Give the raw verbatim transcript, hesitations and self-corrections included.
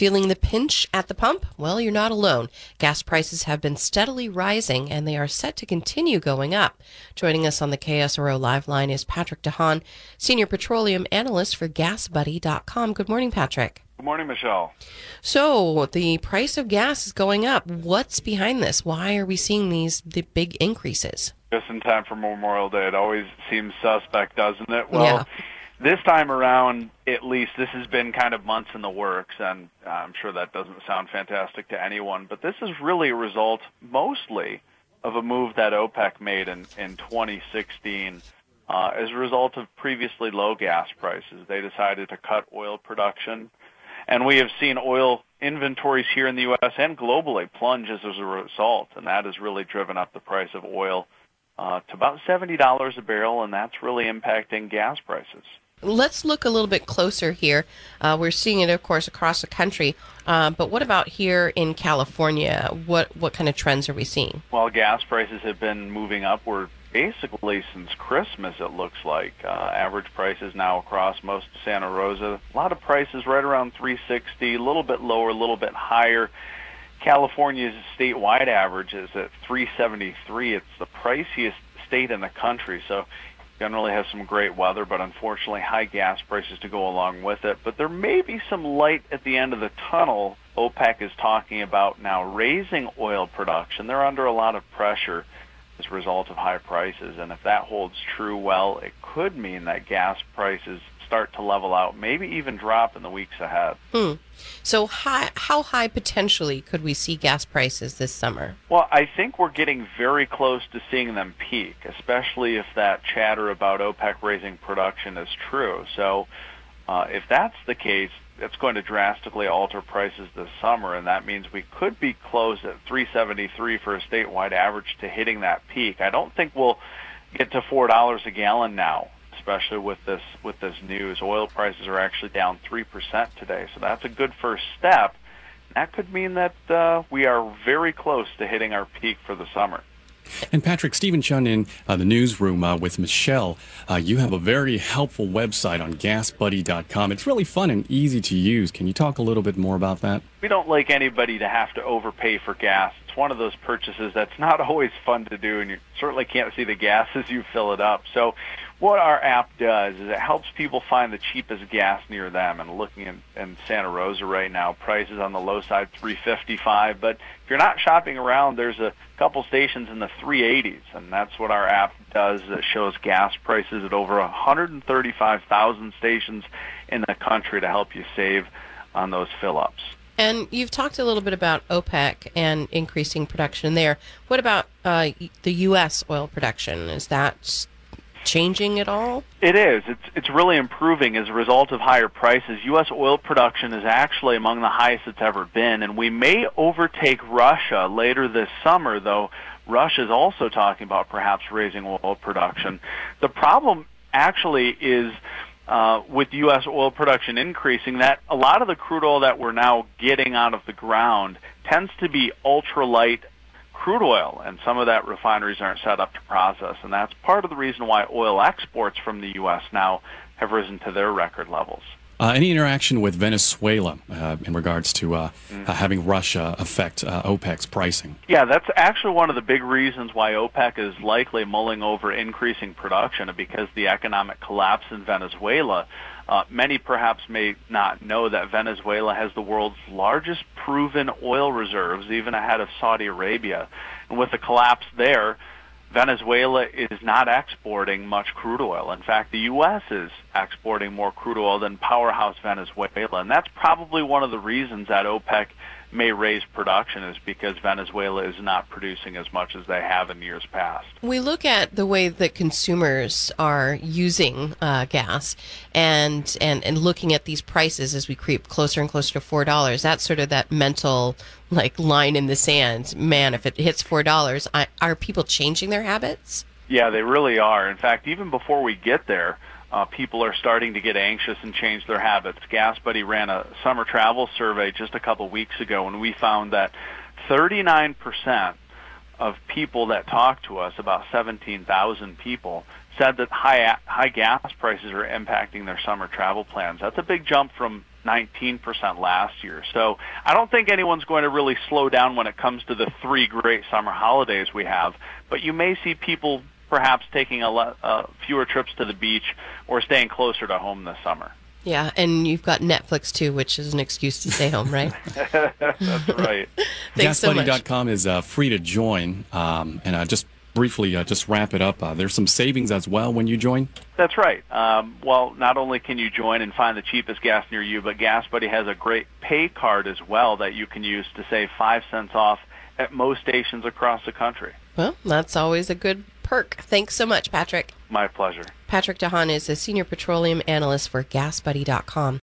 Feeling the pinch at the pump? Well, you're not alone. Gas prices have been steadily rising, and they are set to continue going up. Joining us on the K S R O Live line is Patrick DeHaan, Senior Petroleum Analyst for gas buddy dot com. Good morning, Patrick. Good morning, Michelle. So, the price of gas is going up. What's behind this? Why are we seeing these the big increases? Just in time for Memorial Day. It always seems suspect, doesn't it? Well, yeah. This time around, at least, this has been kind of months in the works, and I'm sure that doesn't sound fantastic to anyone, but this is really a result, mostly, of a move that OPEC made in, in twenty sixteen uh, as a result of previously low gas prices. They decided to cut oil production, and we have seen oil inventories here in the U S and globally plunge as a result, and that has really driven up the price of oil uh, to about seventy dollars a barrel, and that's really impacting gas prices. Let's look a little bit closer here. Uh, we're seeing it, of course, across the country. Uh, but what about here in California? What what kind of trends are we seeing? Well, gas prices have been moving upward basically since Christmas, it looks like. Uh, average prices now across most of Santa Rosa. A lot of prices right around three sixty, a little bit lower, a little bit higher. California's statewide average is at three seventy-three. It's the priciest state in the country, so generally has some great weather, but unfortunately high gas prices to go along with it. But there may be some light at the end of the tunnel. OPEC is talking about now raising oil production. They're under a lot of pressure as a result of high prices, and if that holds true, well, it could mean that gas prices start to level out, maybe even drop in the weeks ahead. Hmm. So high, how high potentially could we see gas prices this summer? Well, I think we're getting very close to seeing them peak, especially if that chatter about OPEC raising production is true. So uh, if that's the case, it's going to drastically alter prices this summer, and that means we could be close at three seventy-three for a statewide average to hitting that peak. I don't think we'll get to four dollars a gallon now, especially with this with this news. Oil prices are actually down three percent today, so that's a good first step. That could mean that uh, we are very close to hitting our peak for the summer. And Patrick, Stephen Chun in uh, the newsroom uh, with Michelle. Uh, you have a very helpful website on gas buddy dot com. It's really fun and easy to use. Can you talk a little bit more about that? We don't like anybody to have to overpay for gas. It's one of those purchases that's not always fun to do, and you certainly can't see the gas as you fill it up. So what our app does is it helps people find the cheapest gas near them. And looking in, in Santa Rosa right now, prices on the low side, three fifty-five. But if you're not shopping around, there's a couple stations in the three eighties, and that's what our app does. It shows gas prices at over one hundred thirty-five thousand stations in the country to help you save on those fill-ups. And you've talked a little bit about OPEC and increasing production there. What about uh, the U S oil production? Is that changing at all? It is. It's it's really improving as a result of higher prices. U S oil production is actually among the highest it's ever been, and we may overtake Russia later this summer, though Russia is also talking about perhaps raising oil production. The problem actually is uh, with U S oil production increasing, that a lot of the crude oil that we're now getting out of the ground tends to be ultralight crude oil, and some of that refineries aren't set up to process, and that's part of the reason why oil exports from the U S now have risen to their record levels. Uh, any interaction with Venezuela uh, in regards to uh, mm. uh, having Russia affect uh, OPEC's pricing? Yeah, that's actually one of the big reasons why OPEC is likely mulling over increasing production, because the economic collapse in Venezuela. Uh, many perhaps may not know that Venezuela has the world's largest proven oil reserves, even ahead of Saudi Arabia. And with the collapse there, Venezuela is not exporting much crude oil. In fact, the U S is exporting more crude oil than powerhouse Venezuela, and that's probably one of the reasons that OPEC may raise production, is because Venezuela is not producing as much as they have in years past. We look at the way that consumers are using uh, gas and, and and looking at these prices as we creep closer and closer to four dollars. That's sort of that mental like line in the sand. Man, if it hits four dollars, I, are people changing their habits? Yeah, they really are. In fact, even before we get there, Uh, people are starting to get anxious and change their habits. Gas Buddy ran a summer travel survey just a couple weeks ago, and we found that thirty-nine percent of people that talked to us, about seventeen thousand people, said that high high gas prices are impacting their summer travel plans. That's a big jump from nineteen percent last year. So I don't think anyone's going to really slow down when it comes to the three great summer holidays we have, but you may see people perhaps taking a lot, uh, fewer trips to the beach or staying closer to home this summer. Yeah, and you've got Netflix too, which is an excuse to stay home, right? That's right. Thanks so much. gas buddy dot com is uh, free to join, um, and uh, just briefly, uh, just wrap it up. Uh, there's some savings as well when you join. That's right. Um, well, not only can you join and find the cheapest gas near you, but GasBuddy has a great pay card as well that you can use to save five cents off at most stations across the country. Well, that's always a good perk. Thanks so much, Patrick. My pleasure. Patrick DeHaan is a senior petroleum analyst for gas buddy dot com.